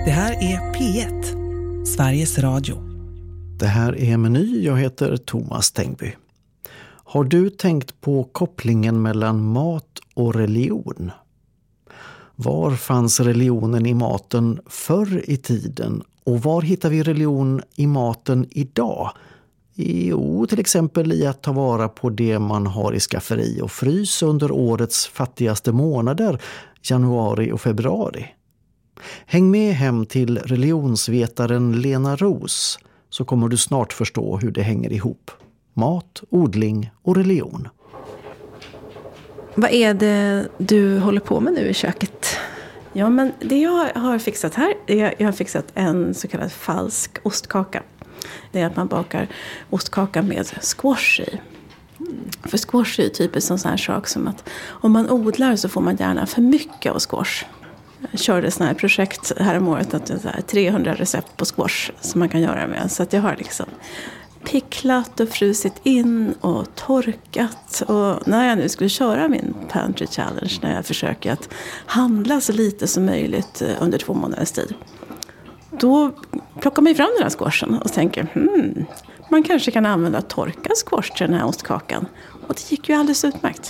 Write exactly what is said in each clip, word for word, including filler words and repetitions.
Det här är P ett, Sveriges Radio. Det här är Meny, jag heter Thomas Tengby. Har du tänkt på kopplingen mellan mat och religion? Var fanns religionen i maten förr i tiden och var hittar vi religion i maten idag? Jo, till exempel i att ta vara på det man har i skafferi och frys under årets fattigaste månader, januari och februari. Häng med hem till religionsvetaren Lena Roos så kommer du snart förstå hur det hänger ihop. Mat, odling och religion. Vad är det du håller på med nu i köket? Ja, men det jag har fixat här är jag har fixat en så kallad falsk ostkaka. Det är att man bakar ostkaka med squash i. Mm. För squash är typiskt en sån här sak som att om man odlar så får man gärna för mycket av squash. Jag körde sån här projekt här om året att det är trehundra recept på squash som man kan göra med. Så att jag har liksom picklat och frusit in och torkat. Och när jag nu skulle köra min Pantry Challenge, när jag försöker att handla så lite som möjligt under två månaders tid, då plockar man fram den här squashen och tänker, hmm, man kanske kan använda torkad squash till den här ostkakan. Och det gick ju alldeles utmärkt.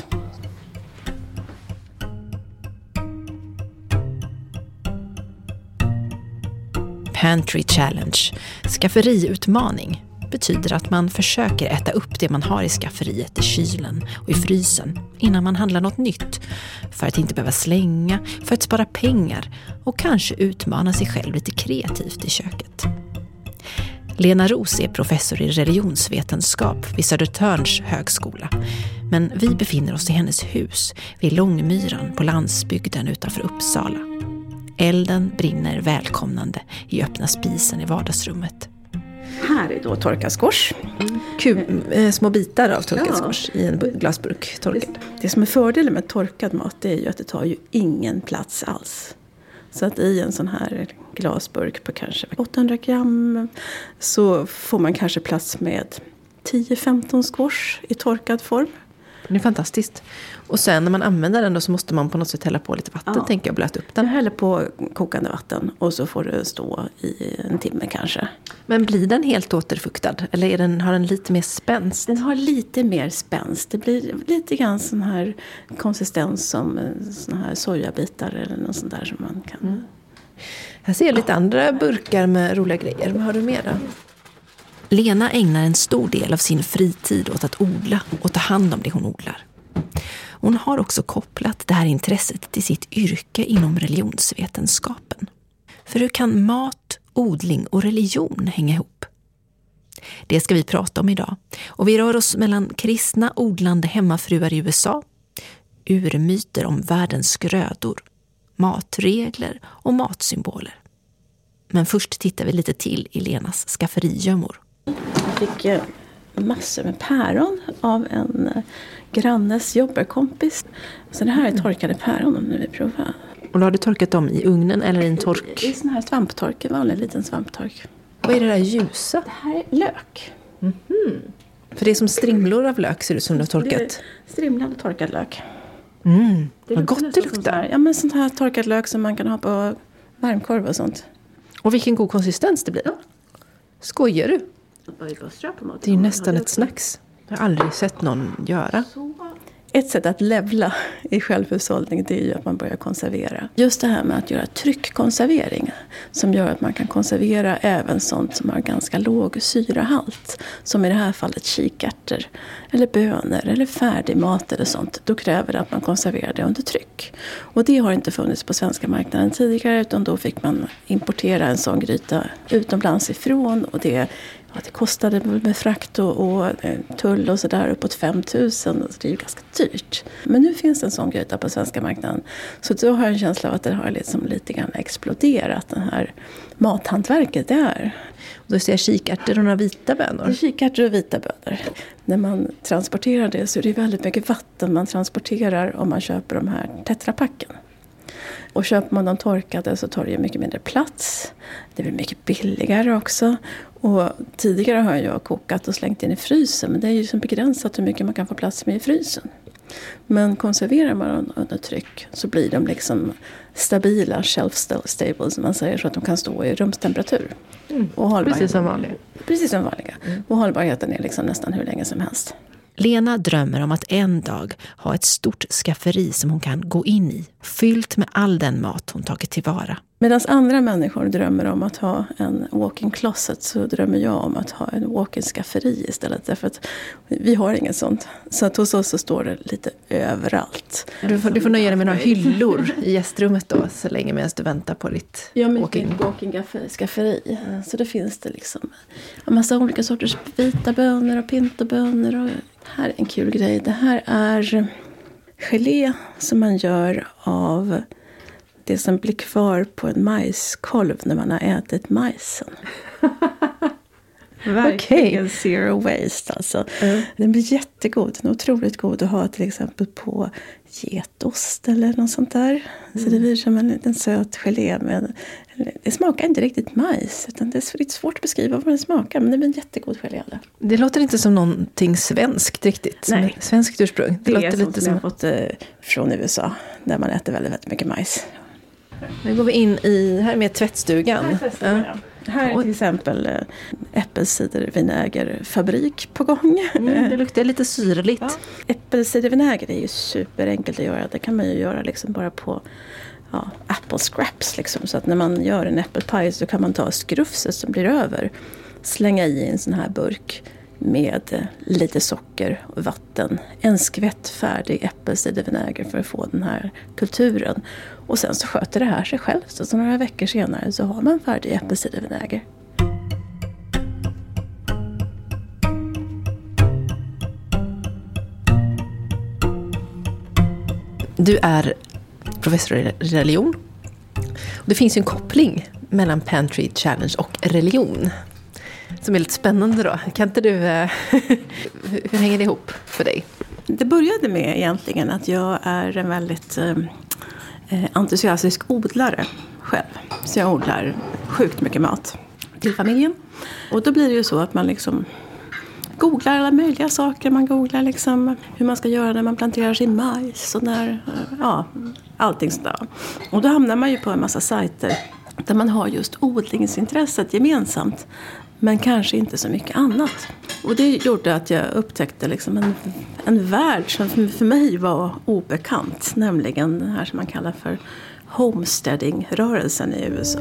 Pantry Challenge, skafferiutmaning, betyder att man försöker äta upp det man har i skafferiet i kylen och i frysen innan man handlar något nytt, för att inte behöva slänga, för att spara pengar och kanske utmana sig själv lite kreativt i köket. Lena Roos är professor i religionsvetenskap vid Södertörns högskola, men vi befinner oss i hennes hus vid Långmyran på landsbygden utanför Uppsala. Elden brinner välkomnande i öppna spisen i vardagsrummet. Här är då torkad squash. Mm. Kub, eh, små bitar av torkad ja. squash i en glasburk. Torkad. Det, det som är fördelen med torkad mat, det är ju att det tar ju ingen plats alls. Så att i en sån här glasburk på kanske åttahundra gram så får man kanske plats med tio till femton squash i torkad form. Det är fantastiskt. Och sen när man använder den då så måste man på något sätt hälla på lite vatten, ja. tänker jag, blöta upp den. Jag häller på kokande vatten och så får det stå i en timme kanske. Men blir den helt återfuktad? Eller är den, har den lite mer spänst? Den har lite mer spänst. Det blir lite grann sån här konsistens som såna här sojabitar eller något sånt där som man kan... Mm. Jag ser lite andra burkar med roliga grejer. Vad har du mer då? Lena ägnar en stor del av sin fritid åt att odla och ta hand om det hon odlar. Hon har också kopplat det här intresset till sitt yrke inom religionsvetenskapen. För hur kan mat, odling och religion hänga ihop? Det ska vi prata om idag. Och vi rör oss mellan kristna odlande hemmafruar i U S A, urmyter om världens grödor, matregler och matsymboler. Men först tittar vi lite till i Lenas skafferigömmor. Jag fick massor med päron av en grannes jobbarkompis. Så det här är torkade päron om nu vi provar. Och då har du torkat dem i ugnen eller i en tork? I sån här svamptork, en vanlig liten svamptork. Vad är det där ljusa? Det här är lök. Mm-hmm. För det är som strimlor av lök ser det ut som du har torkat. Det är strimlad och torkad lök. Mm, det vad gott det luktar. Ja, men sånt här torkad lök som man kan ha på varmkorv och sånt. Och vilken god konsistens det blir. Ja. Skojar du? Det är ju nästan ett snacks. Jag har aldrig sett någon göra. Ett sätt att levla i självhushållning, det är ju att man börjar konservera. Just det här med att göra tryckkonservering som gör att man kan konservera även sånt som har ganska låg syrahalt. Som i det här fallet kikärtor eller bönor eller färdigmat eller sånt. Då kräver det att man konserverar det under tryck. Och det har inte funnits på svenska marknaden tidigare, utan då fick man importera en sån gryta utomlands ifrån. Och det, ja, det kostade med frakt och, och tull och sådär uppåt fem tusen. Så det är ju ganska dyrt. Men nu finns en sån gryta på svenska marknaden. Så då har jag en känsla av att det har liksom lite grann exploderat, den här mathantverket där. Och då ser jag kikärtor och några vita bönor. Kikärtor och vita bönor. När man transporterar det så är det väldigt mycket vatten man transporterar om man köper de här tetrapacken. Och köper man dem torkade så tar det ju mycket mindre plats. Det blir mycket billigare också. Och tidigare har jag kokat och slängt in i frysen. Men det är ju så begränsat hur mycket man kan få plats med i frysen. Men konserverar man dem under tryck så blir de liksom stabila, shelf stable som man säger, så att de kan stå i rumstemperatur. Mm. Och precis som vanliga. Precis som vanliga. Mm. Och hållbarheten är liksom nästan hur länge som helst. Lena drömmer om att en dag ha ett stort skafferi som hon kan gå in i, fyllt med all den mat hon tagit tillvara. Medan andra människor drömmer om att ha en walk-in closet, så drömmer jag om att ha en walk-in skafferi istället. Därför att vi har inget sånt. Så att hos oss så står det lite överallt. Du får, du får nöja dig med några hyllor i gästrummet då, så länge medan du väntar på ditt ja, walk-in. walk-in skafferi. Så det finns det liksom en massa olika sorters vita bönor och pintobönor. Och här är en kul grej. Det här är gelé som man gör av det som blir kvar på en majskolv när man har ätit majsen. Verkligen okay. Zero waste alltså. Mm. Den blir jättegod. Den är otroligt god att ha till exempel på getost eller något sånt där. Mm. Så det blir som en liten söt gelé. Med, det smakar inte riktigt majs. Utan det är lite svårt att beskriva vad den smakar. Men det blir en jättegod gelé. Det låter inte som någonting svenskt riktigt. Nej. Svenskt ursprung. Det, det låter är lite som jag har fått eh, från U S A. Där man äter väldigt, väldigt mycket majs. Nu går vi in i, här med tvättstugan. Här, tvättstugan. Ja. Här är till exempel äppelcidervinägerfabrik på gång. Mm, det luktar lite syrligt. Ja. Äppelcidervinäger är ju superenkelt att göra. Det kan man ju göra liksom bara på ja, apple scraps. Liksom. Så att när man gör en äppelpaj så kan man ta skrufset som blir över. Slänga i en sån här burk med lite socker och vatten. En skvätt färdig äppelcidervinäger för att få den här kulturen. Och sen så sköter det här sig själv. Så, så några veckor senare så har man färdig äppelcidervinäger. Du är professor i religion. Det finns ju en koppling mellan Pantry Challenge och religion. Som är lite spännande då. Kan inte du... hur hänger det ihop för dig? Det började med egentligen att jag är en väldigt eh, entusiastisk odlare själv. Så jag odlar sjukt mycket mat till familjen. Och då blir det ju så att man liksom googlar alla möjliga saker. Man googlar liksom hur man ska göra när man planterar sin majs och när, ja, allting sådär. Och då hamnar man ju på en massa sajter där man har just odlingsintresset gemensamt. Men kanske inte så mycket annat. Och det gjorde att jag upptäckte liksom en, en värld som för mig var obekant. Nämligen den här som man kallar för homesteading-rörelsen i U S A.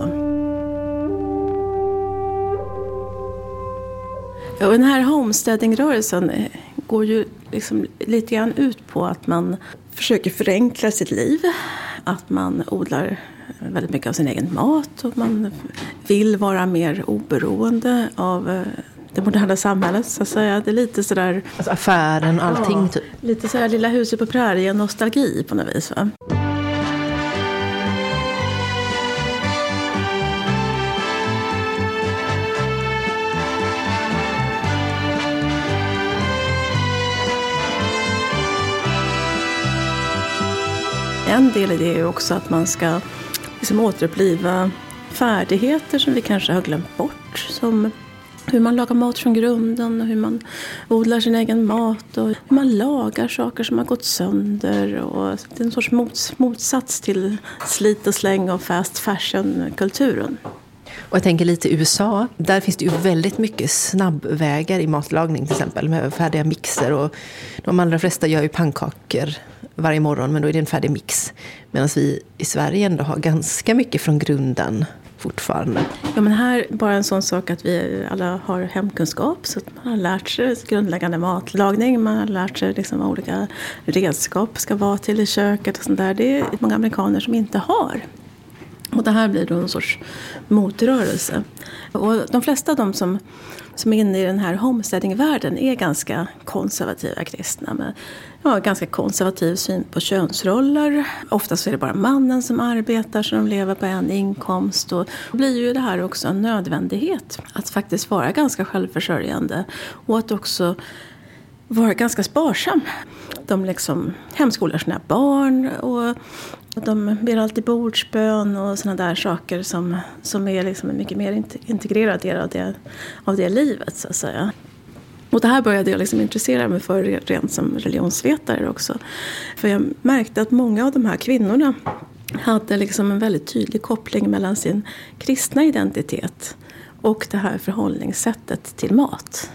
Och den här homesteading-rörelsen går ju liksom lite grann ut på att man försöker förenkla sitt liv. Att man odlar väldigt mycket av sin egen mat och man vill vara mer oberoende av det moderna samhället, så att säga. Det är lite sådär... Alltså affären och allting, ja, typ. Lite sådär lilla huset på prärien, nostalgi på något vis, va? En del i det är också att man ska liksom återuppliva färdigheter som vi kanske har glömt bort. Som hur man lagar mat från grunden och hur man odlar sin egen mat och hur man lagar saker som har gått sönder. Och det är en sorts mots- motsats till slit och släng och fast fashion-kulturen. Och jag tänker lite i U S A, där finns det ju väldigt mycket snabbvägar i matlagning till exempel med färdiga mixer, och de allra flesta gör ju pannkakor varje morgon, men då är det en färdig mix. Medan vi i Sverige ändå har ganska mycket från grunden fortfarande. Ja, men här bara en sån sak att vi alla har hemkunskap, så att man har lärt sig grundläggande matlagning, man har lärt sig liksom vad olika redskap ska vara till i köket och sånt där. Det är många amerikaner som inte har. Och det här blir då en sorts motrörelse. Och de flesta av de som, som är inne i den här homesteading-världen är ganska konservativa kristna. Med ja, ganska konservativ syn på könsroller. Oftast är det bara mannen som arbetar, så de lever på en inkomst. Och då blir ju det här också en nödvändighet. Att faktiskt vara ganska självförsörjande. Och att också vara ganska sparsam. De liksom hemskolar sina barn och de ber alltid bordsbön och såna där saker som, som är liksom en mycket mer integrerad del av det, av det livet, så att säga. Och det här började jag liksom intressera mig för rent som religionsvetare också. För jag märkte att många av de här kvinnorna hade liksom en väldigt tydlig koppling mellan sin kristna identitet och det här förhållningssättet till mat.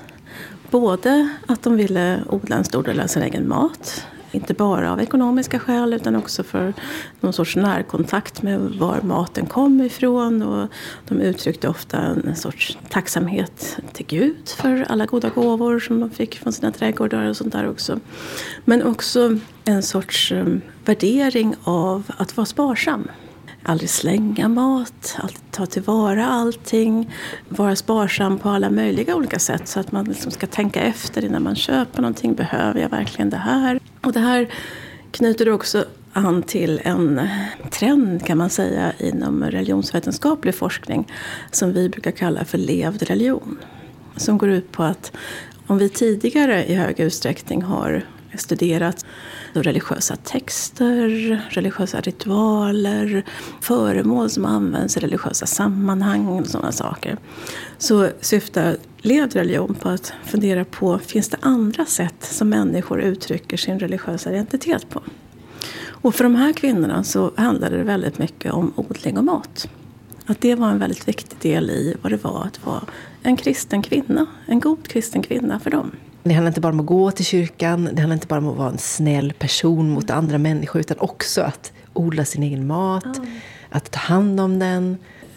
Både att de ville odla en stor del av sin egen mat, inte bara av ekonomiska skäl utan också för någon sorts närkontakt med var maten kom ifrån. Och de uttryckte ofta en sorts tacksamhet till Gud för alla goda gåvor som de fick från sina trädgårdar och sånt där också. Men också en sorts um, värdering av att vara sparsam. Aldrig slänga mat, alltid ta tillvara allting, vara sparsam på alla möjliga olika sätt så att man liksom ska tänka efter innan man köper någonting. Behöver jag verkligen det här? Och det här knyter också an till en trend kan man säga inom religionsvetenskaplig forskning som vi brukar kalla för levd religion. Som går ut på att om vi tidigare i hög utsträckning har studerat religiösa texter, religiösa ritualer, föremål som används i religiösa sammanhang och sådana saker. Så syftar levd religion på att fundera på, finns det andra sätt som människor uttrycker sin religiösa identitet på? Och för de här kvinnorna så handlade det väldigt mycket om odling och mat. Att det var en väldigt viktig del i vad det var att vara en kristen kvinna, en god kristen kvinna för dem. Det handlar inte bara om att gå till kyrkan, det handlar inte bara om att vara en snäll person mot andra människor utan också att odla sin egen mat, mm. att ta hand om den.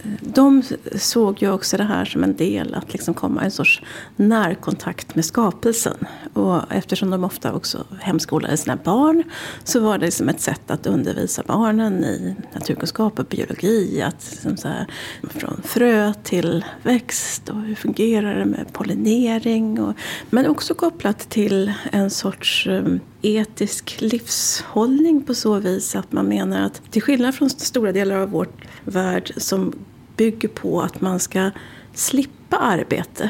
De såg ju också det här som en del att liksom komma i en sorts närkontakt med skapelsen. Och eftersom de ofta också hemskolade sina barn så var det liksom ett sätt att undervisa barnen i naturkunskap och biologi. Att liksom så här, från frö till växt och hur fungerar det med pollinering. Och, men också kopplat till en sorts um, etisk livshållning på så vis att man menar att till skillnad från stora delar av vår värld som bygger på att man ska slippa arbete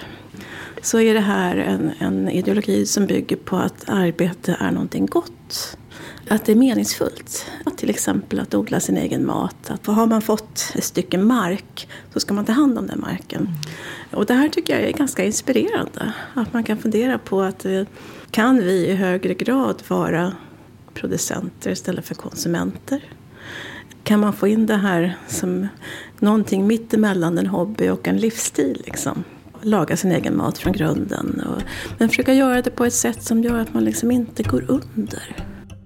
så är det här en, en ideologi som bygger på att arbete är någonting gott. Att det är meningsfullt. Att till exempel att odla sin egen mat. Att har man fått ett stycke mark så ska man ta hand om den marken. Mm. Och det här tycker jag är ganska inspirerande. Att man kan fundera på att kan vi i högre grad vara producenter istället för konsumenter? Kan man få in det här som någonting mitt emellan en hobby och en livsstil liksom? Laga sin egen mat från grunden. Och, men försöka göra det på ett sätt som gör att man liksom inte går under.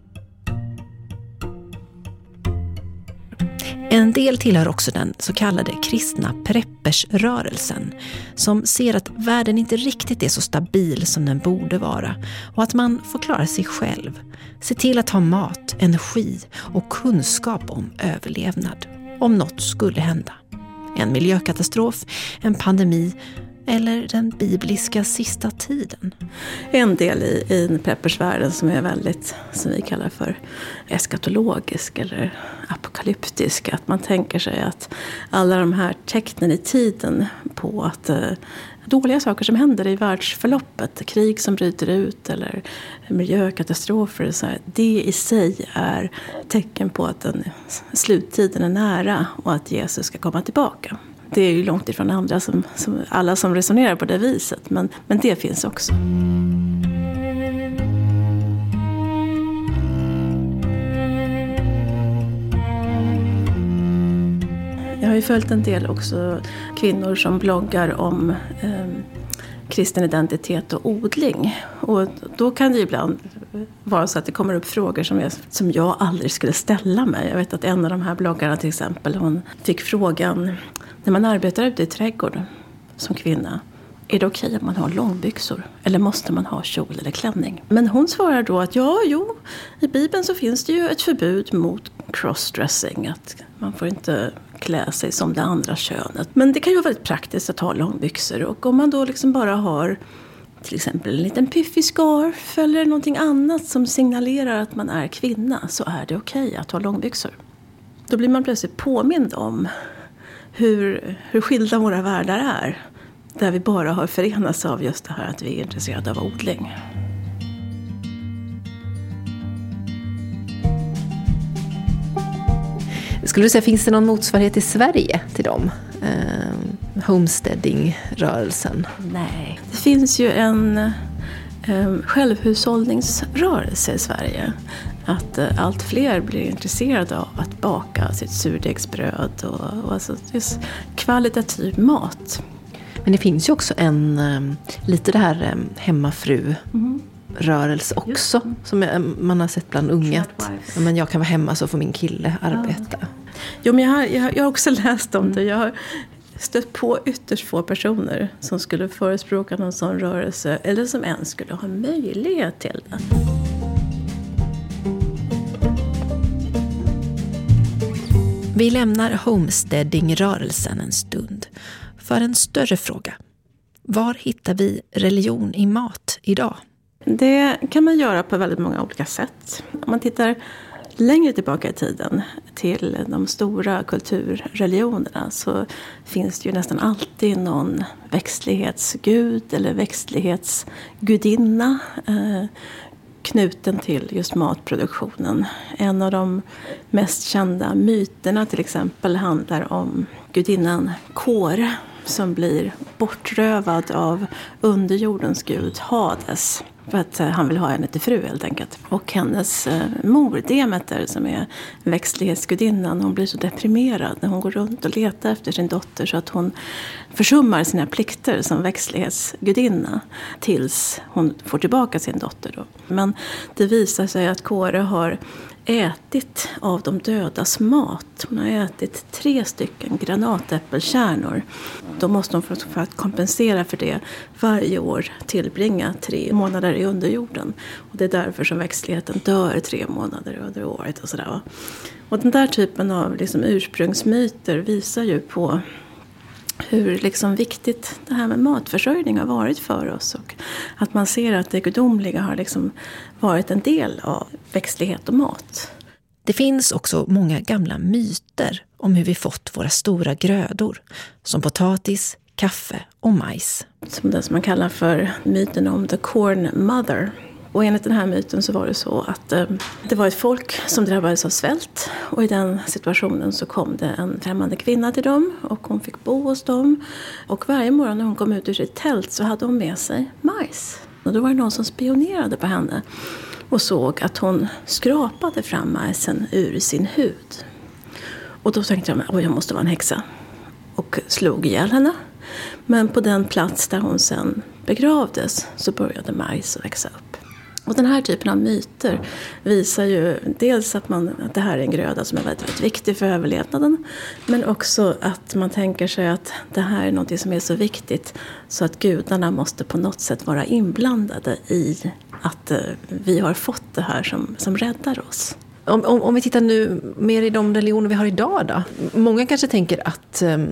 En del tillhör också den så kallade kristna preppersrörelsen som ser att världen inte riktigt är så stabil som den borde vara och att man får klara sig själv. Se till att ha mat, energi och kunskap om överlevnad om något skulle hända. En miljökatastrof, en pandemi eller den bibliska sista tiden. En del i, i preppersvärlden som är väldigt, som vi kallar för eskatologisk eller apokalyptisk. Att man tänker sig att alla de här tecknen i tiden på att eh, dåliga saker som händer i världsförloppet, krig som bryter ut eller miljökatastrofer, så här, det i sig är tecken på att den, sluttiden är nära och att Jesus ska komma tillbaka. Det är ju långt ifrån andra som, som alla som resonerar på det viset, men, men det finns också. Jag har ju följt en del också kvinnor som bloggar om eh, kristen identitet och odling. Och då kan det ibland vara så att det kommer upp frågor som jag, som jag aldrig skulle ställa mig. Jag vet att en av de här bloggarna till exempel, hon fick frågan: när man arbetar ute i trädgården som kvinna, är det okej att man har långbyxor? Eller måste man ha kjol eller klänning? Men hon svarar då att ja, jo, i Bibeln så finns det ju ett förbud mot crossdressing. Att man får inte klä sig som det andra könet. Men det kan ju vara väldigt praktiskt att ha långbyxor. Och om man då liksom bara har till exempel en liten piffig scarf eller någonting annat som signalerar att man är kvinna, så är det okej att ha långbyxor. Då blir man plötsligt påmind om hur, hur skilda våra världar är. Där vi bara har förenats av just det här att vi är intresserade av odling. Skulle du säga, finns det någon motsvarighet i Sverige till dem? Eh, homesteading-rörelsen? Nej. Det finns ju en självhushållningsrörelse i Sverige. Att allt fler blir intresserade av att baka sitt surdegsbröd och, och alltså just kvalitativ mat. Men det finns ju också en, lite det här hemmafru mm. rörelse också. Mm. Som man har sett bland unga. Att, men jag kan vara hemma så får min kille arbeta. Ja. Jo, men jag har, jag, har, jag har också läst om det. Jag har stött på ytterst få personer som skulle förespråka någon sån rörelse. Eller som ens skulle ha möjlighet till det. Vi lämnar homesteading-rörelsen en stund för en större fråga. Var hittar vi religion i mat idag? Det kan man göra på väldigt många olika sätt. Om man tittar längre tillbaka i tiden till de stora kulturreligionerna så finns det ju nästan alltid någon växtlighetsgud eller växtlighetsgudinna eh, knuten till just matproduktionen. En av de mest kända myterna till exempel handlar om gudinnan Kore som blir bortrövad av underjordens gud Hades. För att han vill ha henne till fru helt enkelt. Och hennes eh, mor Demeter som är växtlighetsgudinnan, hon blir så deprimerad när hon går runt och letar efter sin dotter så att hon försummar sina plikter som växtlighetsgudinna tills hon får tillbaka sin dotter då. Men det visar sig att Kore har ätit av de dödas mat. Hon har ätit tre stycken granatäppelkärnor. Då måste hon för att kompensera för det varje år tillbringa tre månader i underjorden. Och det är därför som växtligheten dör tre månader under året och sådär. Och den där typen av liksom ursprungsmyter visar ju på hur liksom viktigt det här med matförsörjning har varit för oss. Och att man ser att det gudomliga har liksom varit en del av växtlighet och mat. Det finns också många gamla myter om hur vi fått våra stora grödor. Som potatis, kaffe och majs. Som det som man kallar för myten om the corn mother. Och enligt den här myten så var det så att eh, det var ett folk som drabbades av svält. Och i den situationen så kom det en främmande kvinna till dem. Och hon fick bo hos dem. Och varje morgon när hon kom ut ur sitt tält så hade hon med sig majs. Och då var det någon som spionerade på henne. Och såg att hon skrapade fram majsen ur sin hud. Och då tänkte jag, oj jag måste vara en häxa. Och slog ihjäl henne. Men på den plats där hon sen begravdes så började majs att växa upp. Och den här typen av myter visar ju dels att, man, att det här är en gröda som är väldigt, väldigt viktig för överlevnaden. Men också att man tänker sig att det här är något som är så viktigt så att gudarna måste på något sätt vara inblandade i att uh, vi har fått det här som, som räddar oss. Om, om, om vi tittar nu mer i de religioner vi har idag då. Många kanske tänker att um,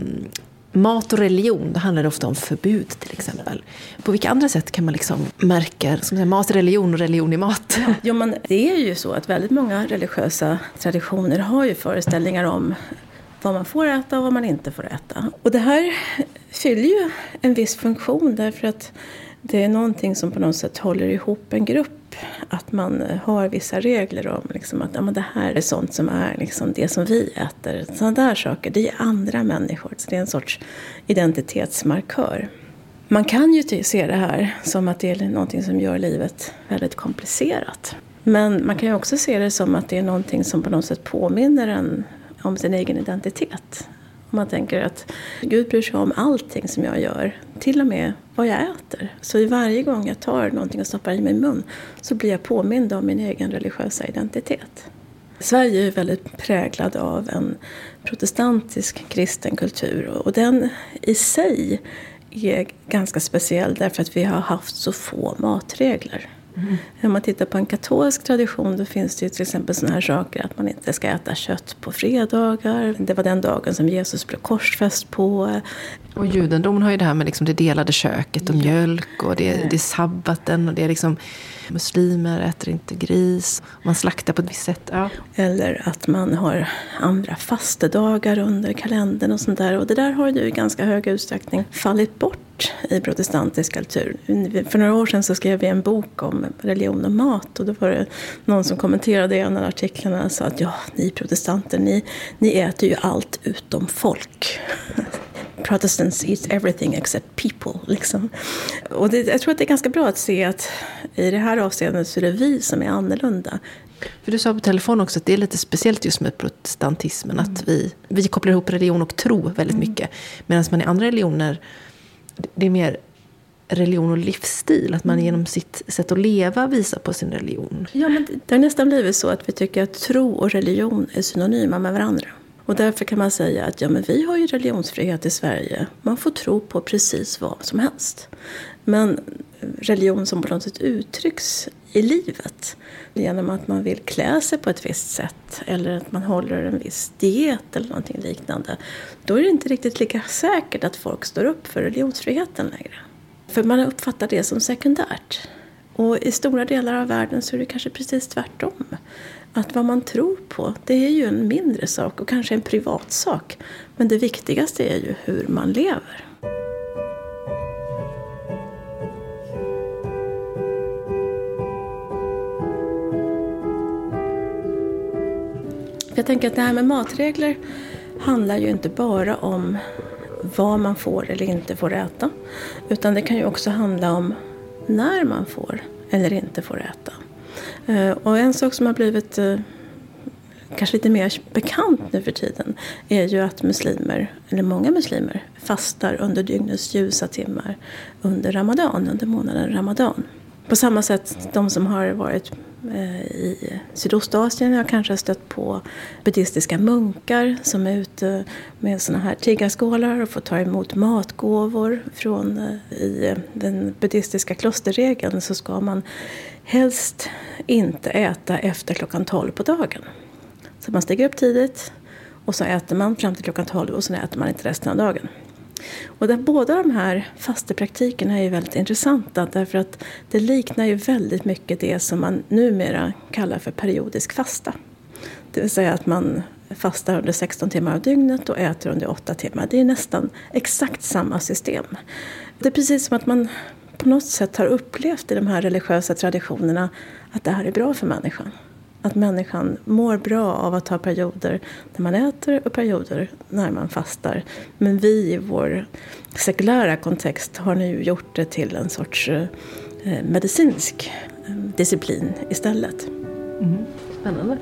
mat och religion, det handlar ofta om förbud till exempel. På vilka andra sätt kan man liksom märka som säger, mat, religion och religion i mat? Jo, men det är ju så att väldigt många religiösa traditioner har ju föreställningar om vad man får äta och vad man inte får äta. Och det här fyller ju en viss funktion därför att det är någonting som på något sätt håller ihop en grupp. Att man har vissa regler om liksom, att ja, men det här är sånt som är liksom, det som vi äter. Sådana där saker, det är andra människor. Så det är en sorts identitetsmarkör. Man kan ju se det här som att det är någonting som gör livet väldigt komplicerat. Men man kan ju också se det som att det är någonting som på något sätt påminner en om sin egen identitet. Om man tänker att Gud bryr sig om allting som jag gör, till och med vad jag äter. Så i varje gång jag tar någonting och stoppar i min mun så blir jag påmind om min egen religiösa identitet. Sverige är väldigt präglad av en protestantisk kristen kultur och den i sig är ganska speciell därför att vi har haft så få matregler. Mm. Om man tittar på en katolsk tradition då finns det ju till exempel sådana här saker att man inte ska äta kött på fredagar. Det var den dagen som Jesus blev korsfäst på. Och judendomen har ju det här med liksom det delade köket och ja. mjölk och det, det är sabbaten och det är liksom muslimer äter inte gris. Man slaktar på ett visst sätt. Ja. Eller att man har andra fastedagar under kalendern och sånt där. Och det där har ju i ganska hög utsträckning fallit bort i protestantisk kultur. För några år sedan så skrev vi en bok om religion och mat. Och då var det någon som kommenterade i en av artiklarna och sa att ja, ni protestanter, ni, ni äter ju allt utom folk. Protestants eat everything except people. Liksom. Och det, jag tror att det är ganska bra att se att i det här avseendet så är det vi som är annorlunda. För du sa på telefon också att det är lite speciellt just med protestantismen. Mm. Att vi, vi kopplar ihop religion och tro väldigt mm. mycket. Medan man i andra religioner, det är mer religion och livsstil. Att man mm. genom sitt sätt att leva visar på sin religion. Ja, men det har nästan blivit så att vi tycker att tro och religion är synonyma med varandra. Och därför kan man säga att ja, men vi har ju religionsfrihet i Sverige. Man får tro på precis vad som helst. Men religion som på något sätt uttrycks i livet genom att man vill klä sig på ett visst sätt eller att man håller en viss diet eller någonting liknande, då är det inte riktigt lika säkert att folk står upp för religionsfriheten längre. För man uppfattar det som sekundärt. Och i stora delar av världen så är det kanske precis tvärtom. Att vad man tror på, det är ju en mindre sak och kanske en privat sak. Men det viktigaste är ju hur man lever. Jag tänker att det här med matregler handlar ju inte bara om vad man får eller inte får äta. Utan det kan ju också handla om när man får eller inte får äta. Och en sak som har blivit kanske lite mer bekant nu för tiden är ju att muslimer, eller många muslimer, fastar under dygnets ljusa timmar under Ramadan, under månaden Ramadan. På samma sätt, de som har varit i Sydostasien har kanske stött på buddhistiska munkar som är ute med såna här tiggarskålar och får ta emot matgåvor från i den buddhistiska klosterregeln så ska man helst inte äta efter klockan tolv på dagen. Så man stiger upp tidigt och så äter man fram till klockan tolv och så äter man inte resten av dagen. Och där båda de här fastepraktikerna är ju väldigt intressanta därför att det liknar ju väldigt mycket det som man numera kallar för periodisk fasta. Det vill säga att man fastar under sexton timmar av dygnet och äter under åtta timmar. Det är nästan exakt samma system. Det är precis som att man på något sätt har upplevt i de här religiösa traditionerna att det här är bra för människan. Att människan mår bra av att ha perioder när man äter och perioder när man fastar. Men vi i vår sekulära kontext har nu gjort det till en sorts eh, medicinsk eh, disciplin istället. Mm. Spännande.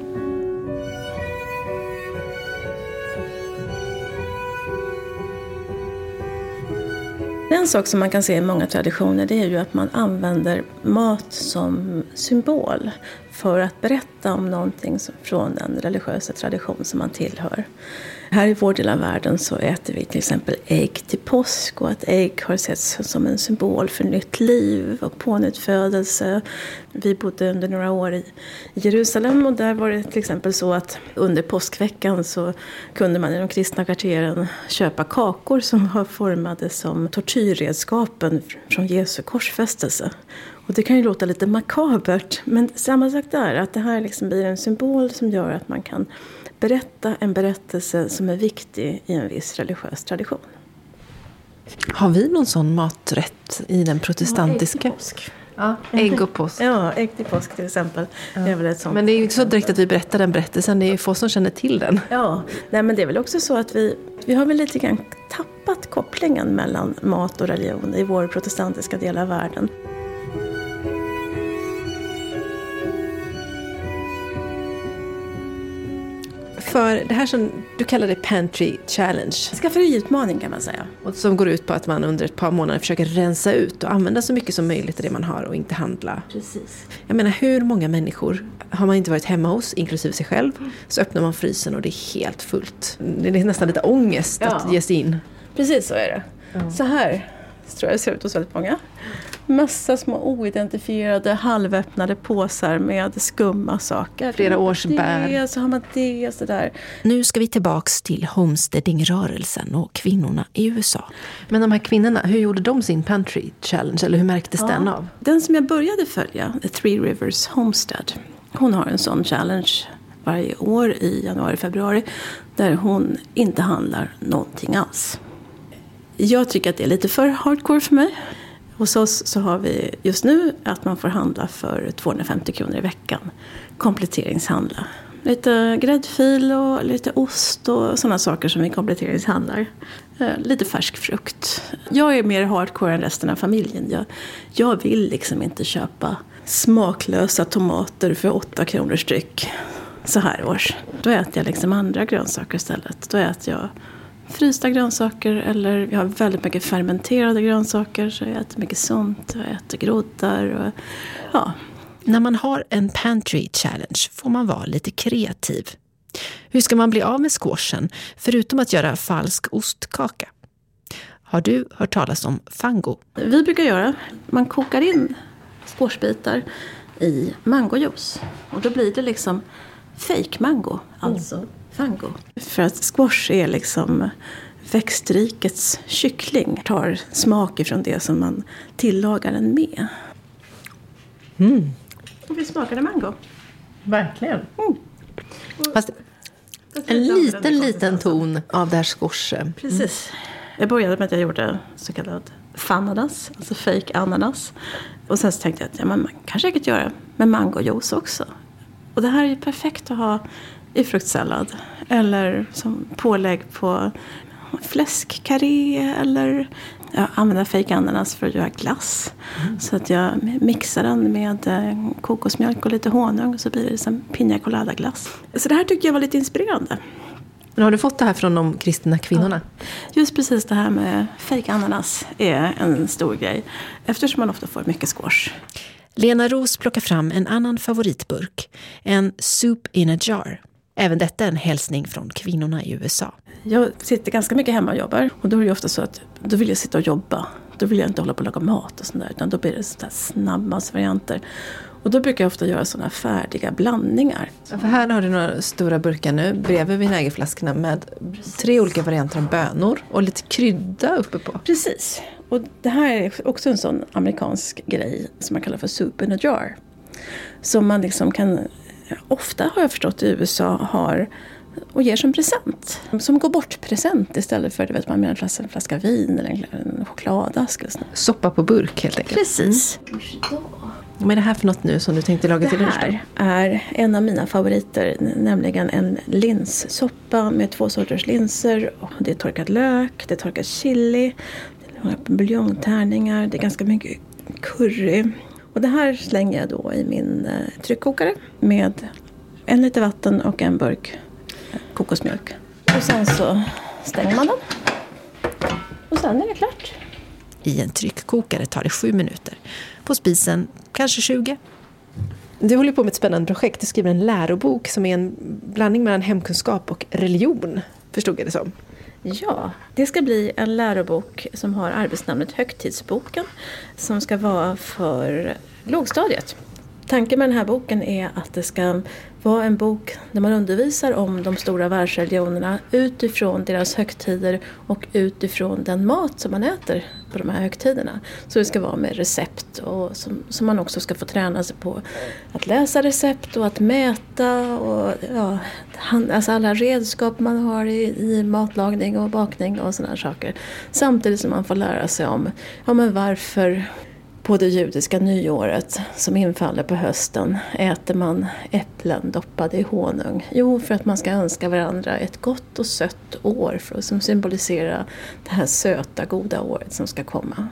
En sak som man kan se i många traditioner det är ju att man använder mat som symbol för att berätta om någonting från en religiösa tradition som man tillhör. Här i vår del av världen så äter vi till exempel ägg till påsk och att ägg har setts som en symbol för nytt liv och pånyttfödelse. Vi bodde under några år i Jerusalem och där var det till exempel så att under påskveckan så kunde man i de kristna kvarteren köpa kakor som var formade som tortyrredskapen från Jesu korsfästelse. Och det kan ju låta lite makabert, men samma sak där, att det här liksom blir en symbol som gör att man kan berätta en berättelse som är viktig i en viss religiös tradition. Har vi någon sån maträtt i den protestantiska? Ja, ägg till påsk. Ja, ägg och påsk. Ja, ägg till påsk till exempel. Ja. Det är väl ett sånt. Men det är ju inte så direkt att vi berättar den berättelsen, det är ju få som känner till den. Ja, nej, men det är väl också så att vi, vi har väl lite grann tappat kopplingen mellan mat och religion i vår protestantiska del av världen. För det här som du kallar det Pantry Challenge. Skafferiutmaning kan man säga. Och som går ut på att man under ett par månader försöker rensa ut och använda så mycket som möjligt av det man har och inte handla. Precis. Jag menar, hur många människor har man inte varit hemma hos, inklusive sig själv, så öppnar man frysen och det är helt fullt. Det är nästan lite ångest ja. att ge sig in. Precis så är det. Ja. Så här tror jag det ser ut hos väldigt många. Massa små oidentifierade halvöppnade påsar med skumma saker. Flera års bär. Det, så har man det och sådär. Nu ska vi tillbaks till homesteading-rörelsen och kvinnorna i U S A. Men de här kvinnorna, hur gjorde de sin Pantry Challenge? Eller hur märktes ja. den av? Den som jag började följa, The Three Rivers Homestead. Hon har en sån challenge varje år i januari, februari. Där hon inte handlar någonting alls. Jag tycker att det är lite för hardcore för mig. Hos oss så har vi just nu att man får handla för tvåhundrafemtio kronor i veckan. Kompletteringshandla Lite gräddfil och lite ost och sådana saker som vi kompletteringshandlar. Eh, lite färsk frukt. Jag är mer hardcore än resten av familjen. Jag, jag vill liksom inte köpa smaklösa tomater för åtta kronor styck så här års. Då äter jag liksom andra grönsaker istället. Då äter jag frysta grönsaker eller jag har väldigt mycket fermenterade grönsaker så jag äter mycket sånt. Jag äter groddar och ja. När man har en pantry challenge får man vara lite kreativ. Hur ska man bli av med squashen förutom att göra falsk ostkaka? Har du hört talas om fango? Vi brukar göra, man kokar in squashbitar i mangojuice. Och då blir det liksom fake mango, alltså mm. fango. För att squash är liksom växtrikets kyckling. Tar smak ifrån det som man tillagar den med. Mm. Och vi smakade mango. Verkligen. Mm. Fast en liten, liten ton av det här squashen. Precis. Jag började med att jag gjorde så kallad fananas, alltså fake ananas. Och sen så tänkte jag att ja, man kan säkert göra med mangojuice också. Och det här är ju perfekt att ha i fruktsallad. Eller som pålägg på fläskkarré eller jag använder fake ananas för att göra glass. Mm. Så att jag mixar den med kokosmjölk och lite honung och så blir det som piña colada glass. Så det här tycker jag var lite inspirerande. Men har du fått det här från de kristna kvinnorna? Ja. Just precis det här med fake ananas är en stor grej. Eftersom man ofta får mycket squash. Lena Ros plockar fram en annan favoritburk. En soup in a jar. Även detta är en hälsning från kvinnorna i U S A. Jag sitter ganska mycket hemma och jobbar. Och då är det ofta så att då vill jag sitta och jobba. Då vill jag inte hålla på att laga mat och sånt där. Utan då blir det sådär snabbmatsvarianter. Och då brukar jag ofta göra sådana färdiga blandningar. Ja, för här har du några stora burkar nu bredvid vinägerflaskorna med tre olika varianter av bönor och lite krydda uppe på. Precis. Och det här är också en sån amerikansk grej som man kallar för soup in a jar. Som man liksom kan, ofta har jag förstått i U S A har och ger som present. Som går bort present istället för det, man menar en flaska vin eller en chokladask. Soppa på burk helt enkelt. Precis. Vad är det här för något nu som du tänkte laga till lunch? Det här är en av mina favoriter, nämligen en linssoppa med två sorters linser. Det är torkad lök, det är torkad chili, det är buljongtärningar, det är ganska mycket curry. Och det här slänger jag då i min eh, tryckkokare med en liter vatten och en burk kokosmjölk. Och sen så stänger man den. Och sen är det klart. I en tryckkokare tar det sju minuter. På spisen kanske tjugo. Du håller på med ett spännande projekt. Du skriver en lärobok som är en blandning mellan hemkunskap och religion. Förstod jag det som? Ja, det ska bli en lärobok som har arbetsnamnet Högtidsboken. Som ska vara för lågstadiet. Tanken med den här boken är att det ska vara en bok där man undervisar om de stora världsreligionerna utifrån deras högtider och utifrån den mat som man äter på de här högtiderna. Så det ska vara med recept och som, som man också ska få träna sig på att läsa recept och att mäta och ja, alltså alla redskap man har i, i matlagning och bakning och sådana saker. Samtidigt som man får lära sig om ja, men varför på det judiska nyåret som infaller på hösten äter man äpplen doppade i honung. Jo, för att man ska önska varandra ett gott och sött år för att som symbolisera det här söta, goda året som ska komma.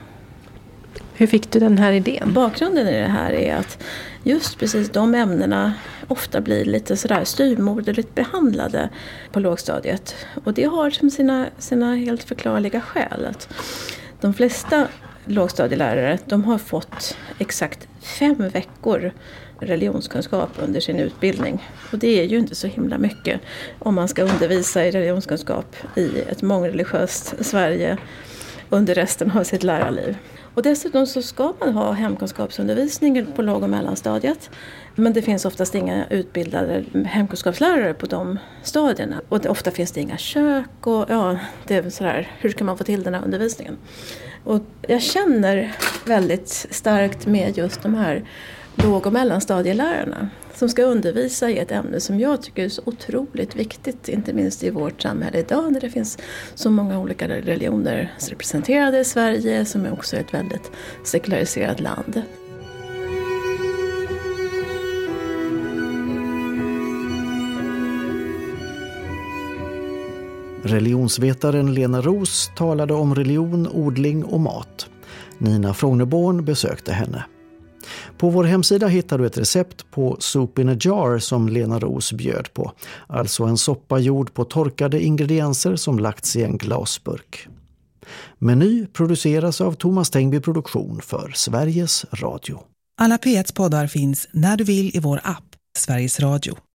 Hur fick du den här idén? Bakgrunden i det här är att just precis de ämnena ofta blir lite sådär styrmoderligt behandlade på lågstadiet. Och det har som sina, sina helt förklarliga skäl. Att de flesta lågstadielärare, de har fått exakt fem veckor religionskunskap under sin utbildning. Och det är ju inte så himla mycket om man ska undervisa i religionskunskap i ett mångreligiöst Sverige under resten av sitt lärarliv. Och dessutom så ska man ha hemkunskapsundervisning på låg- och mellanstadiet. Men det finns oftast inga utbildade hemkunskapslärare på de stadierna. Och det, ofta finns det inga kök och ja, det är sådär, hur ska man få till den här undervisningen? Och jag känner väldigt starkt med just de här låg- och mellanstadielärarna som ska undervisa i ett ämne som jag tycker är så otroligt viktigt, inte minst i vårt samhälle idag när det finns så många olika religioner representerade i Sverige som är också ett väldigt sekulariserat land. Religionsvetaren Lena Roos talade om religion, odling och mat. Nina Frognerborn besökte henne. På vår hemsida hittar du ett recept på soup in a jar som Lena Roos bjöd på. Alltså en soppa gjord på torkade ingredienser som lagts i en glasburk. Meny produceras av Thomas Tengby Produktion för Sveriges Radio. Alla P ett poddar finns när du vill i vår app Sveriges Radio.